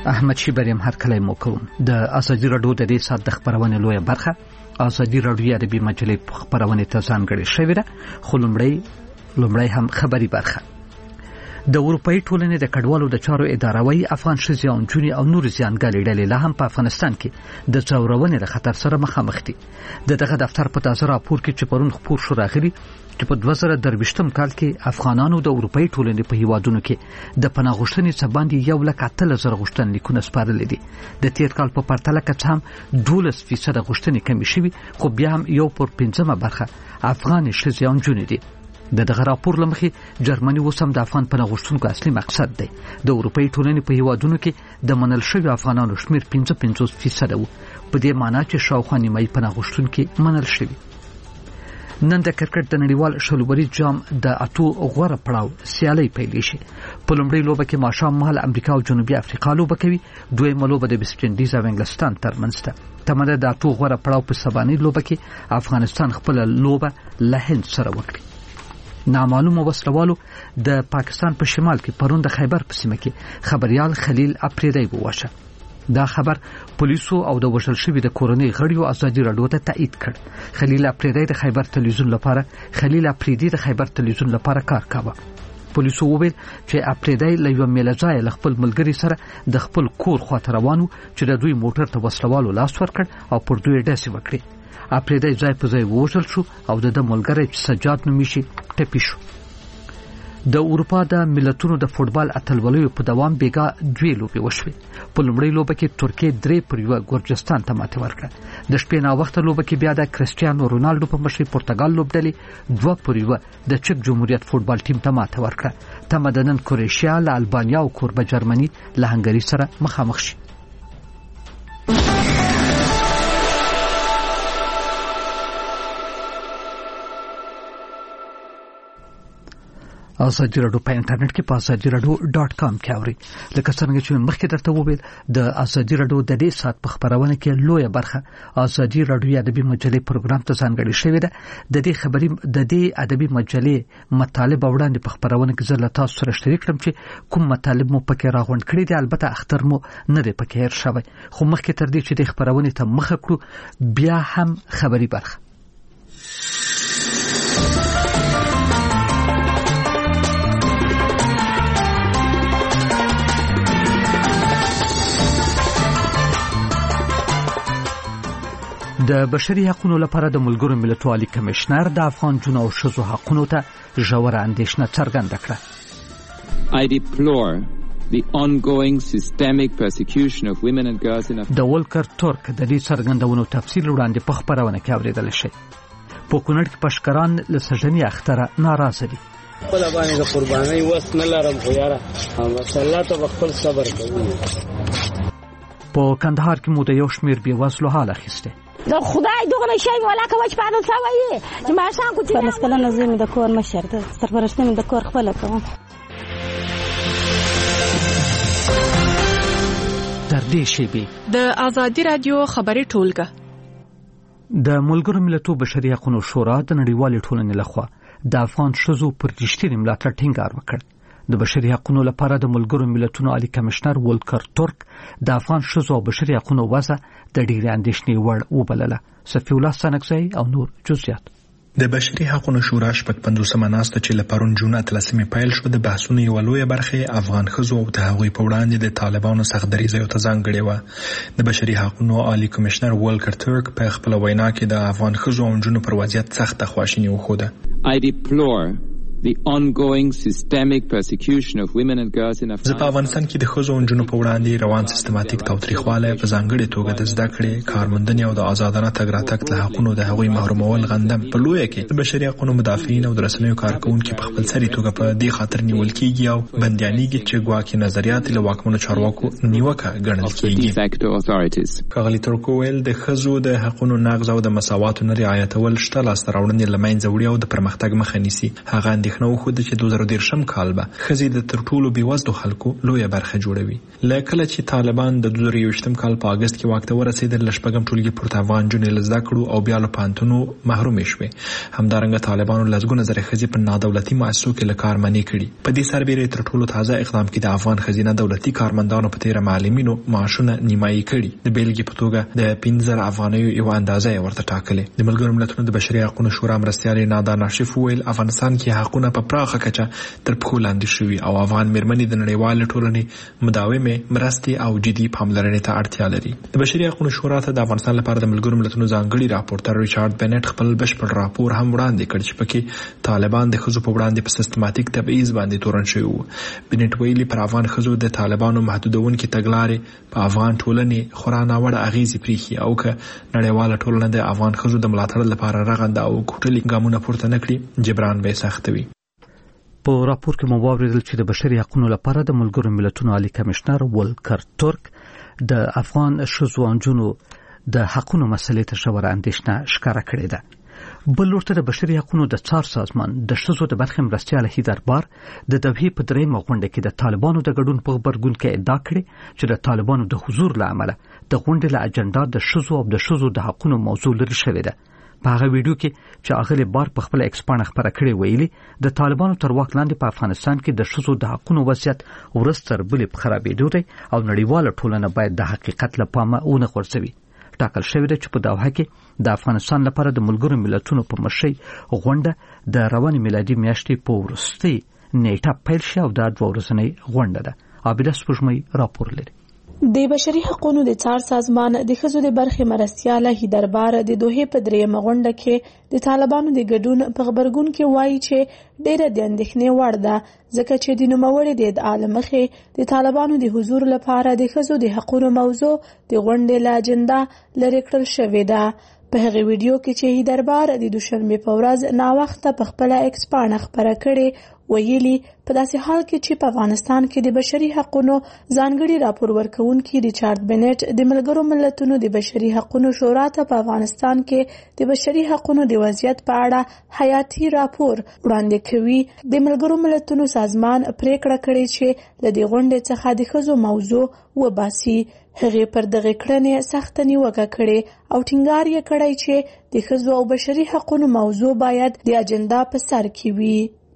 احمد شیبریم هر کله مو کوم د ازادي رادیو د دې سات د خبرونه لوی برخه ازادي رادیو عربي مجلې خبرونه ته ځانګړې شوې ده. خو لومړی هم خبري برخه. د اروپאי ټولنې د کډوالو د چارو اداره وایي افغان ښځې او نجونې او نور زیانګالې ډلې لا هم په افغانستان کې د ځورونې له خطر سره مخامخ دي. دغه دفتر په تازه راپور کې چې پرون خپور شو راغلي چې په 2023 کال کې افغانانو د اروپאי ټولنې په هیوادونو کې د پناه غوښتنې څخه باندې 1,80,000 غوښتنلیکونه سپارلي دي. د تیر کال په پرتله کې هم 12% غوښتنې کمې شوي، خو بیا هم 1/5 برخه افغان ښځې او نجونې دي. دغه راپور لمخې جرمني وسم د افغان پناه غوښتونکو اصلي مقصد دی. د اروپאי ټولنې په هیوادونو کې د منل شوی افغانانو شمیر 55% وو، په دې معنی چې شاوخوا نیمایي پناه غوښتونکي منل شوي. نن د کرکټ د نړیوال شلوري جام د اتو غوړه پړاو سیالي پیل شي. په لومړۍ لوبه کې ماښام مهال امریکا او جنوبي افریقا لوبه کوي، دویمه لوبه د ویسټ انډیز او انګلستان ترمنځ ده. تمنه د اتو غوړه پړاو په سبانۍ لوبه کې افغانستان خپل لوبه له هند سره وکړي. نامعلومه وسلوالو د پاکستان په شمال کې پرون د خیبر په سیمه کې خبريال خلیل اپریدی وواشه. دا خبر پولیسو او د وژل شوی د کورنۍ غړیو ازادي رادیو ته تایید کړ. خلیل اپریدی د خیبر تلویزیون لپاره کار کاوه. پولیسو وویل چې اپریدی له یو میلځای له خپل ملګری سره د خپل کور خواته روانو چې د دوی موټر ته وسلوالو لاس ورکړ او پر دوی ډاسې وکړي. اپریدی ځای په ځای وژل شو او د ملګری سجاد نومیشي ټپي شو. د اروپا د ملتونو د فوټبال اتلولیو په دوام بیګا 2 لوبې وشوې. په لومړۍ لوبه کې ترکیه 3-1 ګورجستان ته ماتې ورکړه. د شپې نا وخت لوبه کې بیا د کرسټیانو رونالډو په مشرۍ پرتګال لوبډلې 2-1 د چک جمهوریت فوټبال ټیم ته ماتې ورکړه. تمدنن کروشیا له البانیا او کوربه جرمني له هنګري سره مخامخ شي. ازادي رادیو په انټرنیټ کې په azadiradio.com کې اوري. لکه څنګه چې مخکې درته وویل د ازادي رادیو د دې سات په خبرونه کې لویه برخه ازادي رادیو ادبي مجلې پروګرام ته ځانګړې شوې ده. د دې ادبي مجلې مطالب وړاندې په خبرونه کې زله تاسو سره شریک کړم چې کوم مطالب مو پکې راغونډ کړی دي. البته اختر مو نه دی پکې هر شوی، خو مخکې تر دې چې د خبرونه ته مخه کړو بیا هم خبري برخه. د بشري حقوقو لپاره د ملګرو ملتونو عالی کمشنر د افغان جنو او ښځو حقوقو ته ژوره اندېښنه څرګنده کړه. I deplore the ongoing systemic persecution of women and girls in Afghanistan. د ولکر ترک د دې څرګندونو تفصیل وړاندې په خبرونه کې اوریدل شي. په کونړ کې پشکران له سجنې اختره ناراضه دي. خپل باندې د قربانۍ وس نه لرم خو یاره الله ته خپل صبر کوي. په کندهار کې مو د یو شمیر بیوزلو حال اخیسته. د خدای دغه نشي ولاکه وچ پانو سوي چې ما شان کو چې مسکله نظم د کور مشر د سرپرستنه د کور خپل کوم. تر دې شی به د ازادي رادیو خبري ټولګه د ملګرو ملتونو بشري حقوقو شورا د نړیوال ټولنې لخوا د افغان ښځو پر رښتینې ملاتړ ټینګار وکړ. د بشري حقوقو لپاره د ملګرو ملتونو عالی کمشنر ولکر ترک د افغان ښځو او بشري حقوقو وضع د ډېرې اندېښنې وړ وبلله. صفي الله سنگزی او نور جزئیات. د بشري حقوقو شورا شپږ 50 ناسته چې له پرون جون 13 پیل شو د بحثونو یو لویه برخه افغان ښځو او د هغوی په وړاندې د طالبانو سخت دریځ ته ځانګړې و. د بشري حقوقو عالی کمشنر ولکر ترک په خپل وینا کې د افغان ښځو او نجونو پر وضعیت سخت خواشیني وښوده. I deplore the ongoing systemic persecution of women and girls in Afghanistan. په افغانستان کې د ښځو او نجونو په وړاندې روان سیستماتیک تاوتریخوالی په ځانګړې توګه د زده کړې، کارموندنې او د آزادانه تګ راتګ له حقونو د هغوی محرومول غندم په لویه کې د بشري حقوقو مدافعین او د رسنیو کارکونکو په خپل سري توګه په دې خاطر نیول کېږي او بندیانېږي چې ګواکې نظریات له واکمنو چارواکو نیوکه ګڼل کېږي. ښاغلي ترکو ویل د ښځو د حقوقو نقض او د مساواتو نه رعایتول شته لاسته راوړنې له منځه وړي او د پرمختګ مخه نیسي. هغه اندېښنه وښوده چې 2013 کال به ښځې د تر ټولو بېوزلو خلکو لویه برخه جوړوي. له کله چې طالبان د 2021 کال په اګست کې واک ته ورسېدل، له شپږم ټولګي پورته افغان نجونې له زده کړو او بیا له پوهنتونو محرومې شوې. همدارنګه طالبانو لسګونه زره ښځې په نادولتي مؤسسو کې له کار منع کړي. په دې سربېره تر ټولو تازه اقدام کې د افغان ښځینه دولتي کارمندانو په تېره معلمینو معاشونه نیمایي کړي. د بیلګې په توګه د 15,000 افغانیو یوه اندازه یې ورته ټاکلې. د ملګرو ملتونو د بشري حقوقو شورا مرستیال نادا ناشف وویل افغانستان کې حقونه په پراخه کچه تر پښو لاندې شوي او افغان مېرمنې د نړیوالې ټولنې مداومې مرستې او جدي پاملرنې ته اړتیا لري. د بشري حقوقو شورا ته د افغانستان لپاره د ملګرو ملتونو ځانګړي راپورټر ریچارډ بنټ خپل بشپړ راپور هم وړاندې کړ چې پکې طالبان د ښځو په وړاندې په سیستماتیک تبعیض باندې تورن شوي وو. بنټ ویلي پر افغان ښځو د طالبانو محدودونکي تګلارې په افغان ټولنې خورا ناوړه اغیزې پرېښي او که نړیواله ټولنه د افغان ښځو د ملاتړ لپاره رغنده او کوټلي ګامونه پورته نه کړي، جبران به سخت وي. په راپور کې مو واوریدل چې د بشري حقوقو لپاره د ملګرو ملتونو عالی کمشنر ولکر ترک د افغان ښځو او نجونو د حقوقو مسلې ته ژوره اندېښنه ښکاره کړې ده. بل ورته د بشري حقوقو د څار سازمان د ښځو د برخې مرستیال هیدر بار د دوحې په درېیمه غونډه کې د طالبانو د ګډون په غبرګون کې ادعا کړې چې د طالبانو د حضور له امله د غونډې له اجنډا د ښځو او د ښځو د حقوقو موضوع لرې شوې ده. په هغه ویډیو کې چې اغلی بار په خپل ایکس پاڼه خبره کړې ویلي د طالبانو تر واک لاندې په افغانستان کې د ښځو د حقوقو وضعیت ورځ تر بلې په خرابېدو دی او نړیواله ټولنه باید د حقیقت له پامه ونه غورځوي. ټاکل شوې ده چې په دوحه کې د افغانستان لپاره د ملګرو ملتونو په مشرۍ غونډه د روانې میلادي میاشتې په وروستۍ نیټه پیل شي او دا 2 ورځنۍ غونډه ده. عابده سپوږمۍ راپور لري. د بشري حقوقو د څار سازمان د ښځو د برخې مرستیال هیدر بار د دوحې په درېیمه غونډه کې د طالبانو د ګډون په خبرګون کې وایي چې ډېره د اندېښنې وړ ده ځکه چې د نوموړي د ادعا له مخې د طالبانو د حضور لپاره د ښځو د حقوقو موضوع د غونډې له اجنډا لرې کړل شوې ده. په هغه ویډیو کې چې هیدر بار د دوشنبه په ورځ ناوخته په خپل ایکس پاڼه خبره کړې ویلي په داسې حال کې چې په افغانستان کې د بشري حقوقو ځانګړي راپور ورکونکي ریچارډ بنټ د ملګرو ملتونو د بشري حقوقو شورا ته په افغانستان کې د بشري حقوقو د وضعیت په اړه حیاتي راپور وړاندې کوي. د ملګرو ملتونو سازمان پریکړه کړې چې له دې غونډې څخه د ښځو موضوع وباسي. هغه پر دغه کړنې سخت نیوکه کړې او ټینګار یې کړی چې د ښځو او بشري حقوقو موضوع باید د اجنډا په سر کې وي.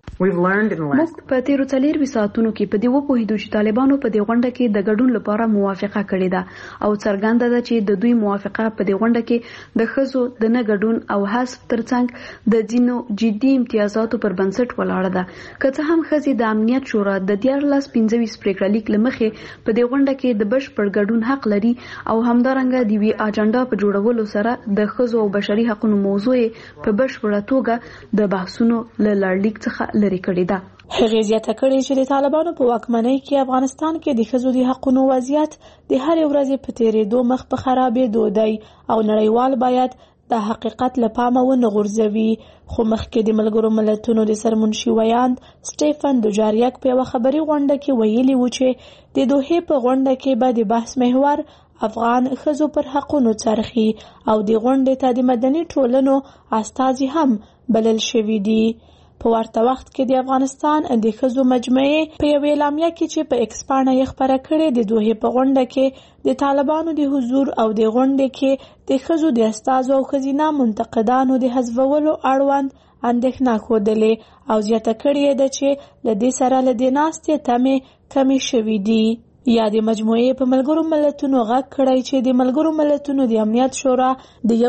موږ په تیرو 4 ساعتونو کې په دې وپوهیدو چې طالبانو په دې غونډه کې د ګډون لپاره موافقه کړې ده او څرګنده ده چې د دوی موافقه په دې غونډه کې د ښځو د نه ګډون او حذف ترڅنګ د ځینو جدي امتیازاتو پر بنسټ ولاړه ده. که څه هم ښځې د امنیت شورا د 1425 پریکړه لیک له مخې په دې غونډه کې د بشپړ ګډون حق لري او همدارنګه د وی اجنډا په جوړولو سره د ښځو او بشري حقوقو موضوع په بشپړه توګه د بحثونو له لړلیک څخه لري کړی ده. هغه زیاته کړې چې د طالبانو په واکمنۍ کې افغانستان کې د ښځو د حقوقو وضعیت د هر ورځې په تیریدو مخ په خرابېدو دی او نړیوال باید د حقیقت له پامه ونه غورځوي. خو مخکې د ملګرو ملتونو د سرمنشي ویاند سټیفن دوجاریک په یوه خبري غونډه کې ویلي و چې د دوحې په غونډه کې به د بحث محور افغان ښځو پر حقوقو څرخي او د غونډې ته د مدني ټولنو استازي هم بلل شوي دي. په ورته وخت کې د افغانستان د ښځو مجموعې په یوه اعلامیه کې چې په ایکس پاڼه یې خبره کړې د دوحې په غونډه کې د طالبانو د حضور او د غونډې کې د ښځو د استازو او ښځینه منتقدانو د حذفولو اړوند اندېښنه ښودلې او زیاته کړې ده چې له دې سره له دې ناستې تمې کمې شوې دي. یا د مجموعې په ملګرو ملتونو غږ کړی چې د ملګرو ملتونو د امنیت شورا د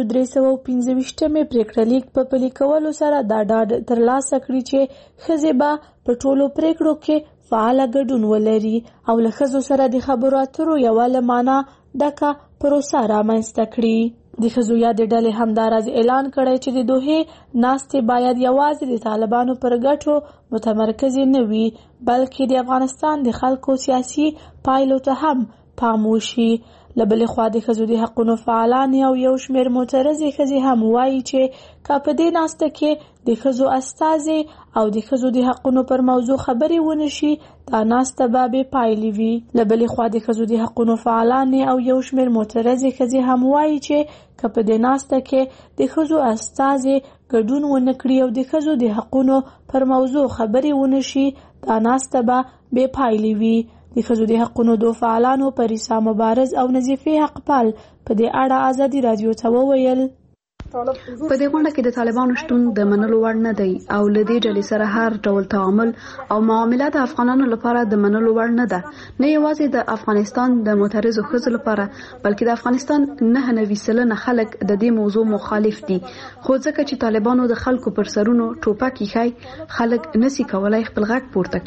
1325 پریکړه لیک په پلي کولو سره دا ډاډ ترلاسه کړي چې ښځې به په ټولو پریکړو کې فعاله ګډون ولري او له ښځو سره د خبرو اترو یوه له معنا ډکه پروسه رامنځته کړي. د ښځو یادې ډلې همداراز اعلان کړی چې د دوحې ناستې باید یوازې د طالبانو پر ګټو متمرکزې نه وي بلکې د افغانستان د خلکو سیاسي پایلو ته هم پام وشي. لبل خوا د ښځو د حقونو فعالان او یو شمېر معترضې ښځې هم وایي چې که په دې ناسته کې د ښځو استازي او د ښځو د حقونو پر موضوع خبرې ونشي دا ناسته به بې پایلې وي. لبل خوا د ښځو د حقونو فعالان او یو شمېر معترضې ښځې هم وایي چې که په دې ناسته کې د ښځو استازي ګډون ونه کړي او د ښځو د حقونو پر موضوع خبرې ونشي دا ناسته به بې پایلې وي. د ښځو د حقونو دو فعالانو پریسا مبارز او نظیفه حقپال په دې اړه ازادي رادیو ته وویل په دې غونډه کې د طالبانو شتون د منلو وړ نه دی او لدې ډلې سره هر ډول تعامل او معامله د افغانانو لپاره د منلو وړ نه ده، نه یوازې د افغانستان د معترضو ښځو لپاره بلکې د افغانستان 99% خلک د دې موضوع مخالف دي. خو ځکه چې طالبانو د خلکو پر سرونو ټوپک ایښی خلک نسی کولای خپل غږ پورته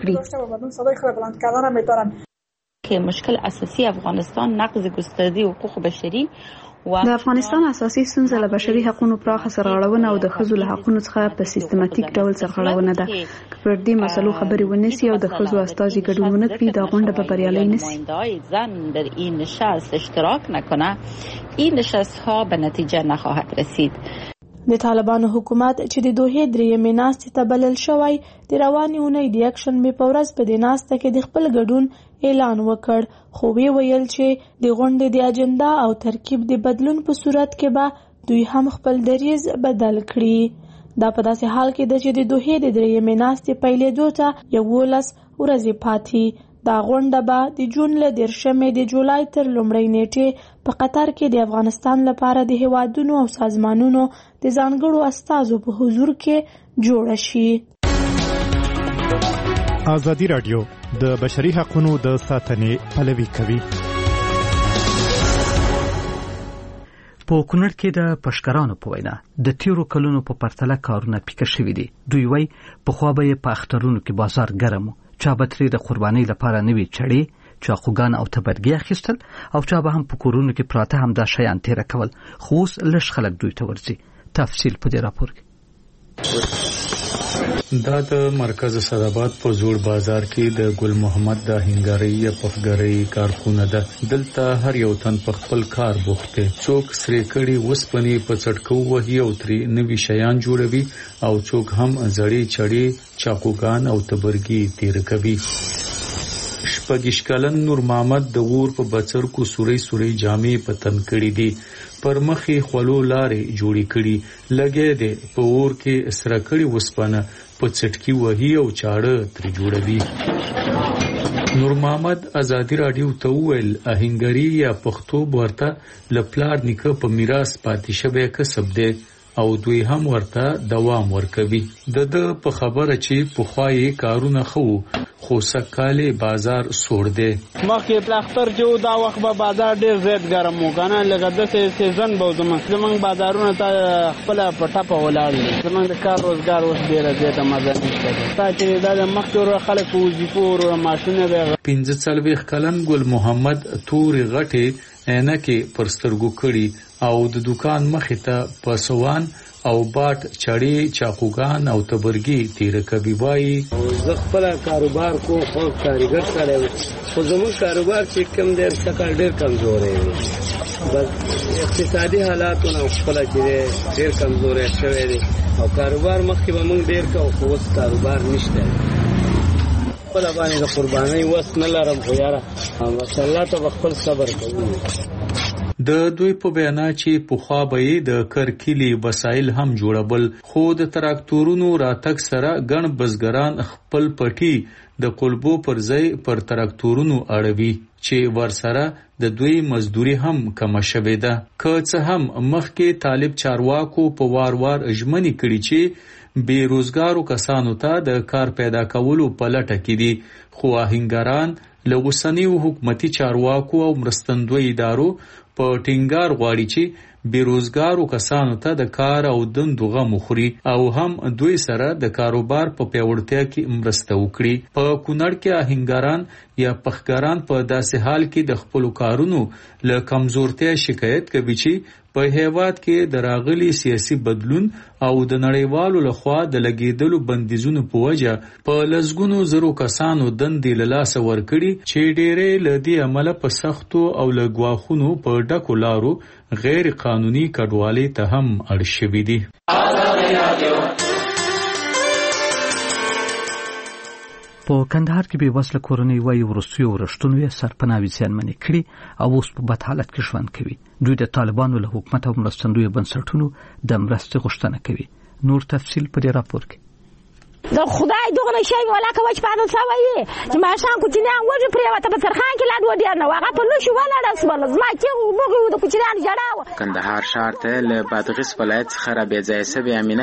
کړي. که مشکل اساسی افغانستان نقض گسترده حقوق بشری د افغانستان اساسي ستونزه له بشري حقوقو پراخه سرغړونه او د ښځو له حقوقو څخه په سیستماتیک ډول سرغړونه ده. که پر دې مسلو خبرې ونیسي او د ښځو استازي ګډون ونه کړي دا غونډه به بریالۍ نشي. زن در این نشست اشتراک نکنه این نشست ها به نتیجه نخواهد رسید. د طالبانو حکومت چې د دوحې درېیمې ناستې ته بلل شوی د روانې اونۍ د یکشنبې په ورځ په دې ناسته کې د خپل ګډون اعلان وکړ، خو ویل چې د غونډې د اجنډا او ترکیب د بدلون په صورت کې به دوی هم خپل دریځ بدل کړي. دا په داسې حال کې ده چې د دوحې د درېیمې ناستې پیلېدو ته 11 ورځې پاتې. دا غونډه به د جون له 10 د جولای تر لومړۍ نیټې په قطر کې د افغانستان لپاره د هیوادونو او سازمانونو د ځانګړو استازو په حضور کې جوړه شي. ازادي رادیو د بشري حقوقو د ساتنې پلوي کوي. په کونړ کې د پشکرانو په وینا د تیرو کلونو په پرتله کارونه پیکه شوي دي. دوی وایي پخوا به په اخترونو کې بازار ګرم و، چا به ترې د قربانۍ لپاره نوي چړې، چاقوګان او تبرګي اخیستل او چا به هم په کورونو کې پراته هم دا شیان تیره کول، خو اوس لږ خلک دوی ته ورځي. تفصیل په دې راپور کې. دا د مرکز سراباد په زوړ بازار کې د ګل محمد د هنګاري یا پخګري کارخونه ده. دلته هر یو تن په خپل کار بوخت دی. څوک سرې کړي وسپنې په څټکو وهي او ترې نوي شیان جوړوي او څوک هم زړې چړې، چاقوګان او تبرګي تیر کوي. شپږ کلن نور محمد د غور په بڅر کو سوري جامې پتن کړي دي، پر مخې خلو لارې جوړې کړي، لګې دي په اور کې سره کړي وسپنه په چټکی وهي او چاړه تر جوړوي. نور محمد ازادي رادیو ته ویل اهنګری یا پښتو ورته لپلار نیکه په میراث پاتې شوی کسب دی او دوی هم ورته دوام ورکوي. د په خبره چې په خوای کارونه خو سکاله بازار سوړ دی. مخکې پلاختر چې دا وخت به بازار ډیر زیات ګرم و کنه، لکه د سیزن به زمونږ بازارونه ته خپل پټه په ولاړ دي. زمونږ د کار روزګار اوس ډیر زیات مزه نشته. تا چې دا مخکې خلک په وظیفو او ماشینه به 15 کلن ګل محمد توري غټي انکه پر سترګو کړي او د دکان مخې ته پسوان او باټ چړې، چاقوګان او تبرګي تیر کوي. وایي زه خپل کاروبار کو خو کاریګر کړم، خو زموږ کاروبار چې کم ډیر څخه ډیر کمزور دی. بس اقتصادي حالاتونه خپل چې ډیر کمزور شوی دی او کاروبار مخکې به موږ ډیر کو، خو اوس کاروبار نشته. خپل باندې د قربانۍ وس نه لرم، خو یاره ماشاءالله ته خپل صبر کوم. د دوی په بیان چې په خوا به د کرکلی وسایل هم جوړبل، خو د تراکتورونو راتګ سره ګڼ بزګران خپل پټي د قلبو پر ځای پر تراکتورونو اړوي چې ورسره د دوی مزدوري هم کم شوه ده. که څه هم مخکې طالب چارواکو په وار اجمنی کړي چې بیروزګارو کسانو ته د کار پیدا کولو په لټه کې دي، خو آهنګران له اوسنیو حکومتي چارواکو او مرستندوی ادارو په ټینګار غواړي چې بیروزګارو کسانو ته د کار او دندو غم خوري او هم دوی سره د کاروبار په پیاوړتیا کې مرسته وکړي. په کونړ کې آهنګران یا پخګران په داسې حال کې د خپل کارونو له کمزورتیا شکایت کوي چې په هیواد کې د راغلي سیاسي بدلون او د نړیوالو لخوا د لګیدلو بندیزونو په وجه په لسګونو زرو کسانو دندې له لاسه ورکړي چې ډېرې له دې عمله په سختو او له ګواښونو په ډکو لارو غیر قانوني کډوالۍ ته هم اړ شوي دي. په کندهار کې به وسله کورنۍ وایي وروستیو ورښتونو یې سرپناوي زیانمنې کړي او اوس په بد حالت کې ژوند کوي. دوی د طالبانو له حکومت او مرستندویو بنسټونو د مرستې غوښتنه کوي. نور تفصیل په دې راپور کې. د خدای دغه شی ولاکه وچ پادل سوي چې ماشان کوچنیان وځي پریوته په سرخان کې لاډ ودی نه واغه په لوشي ولاړ اسمل زما کې وګړو د کوچنیان جړاو. کندهار شهر ته له بادغیس ولایت څخه را بې ځای سوي امینه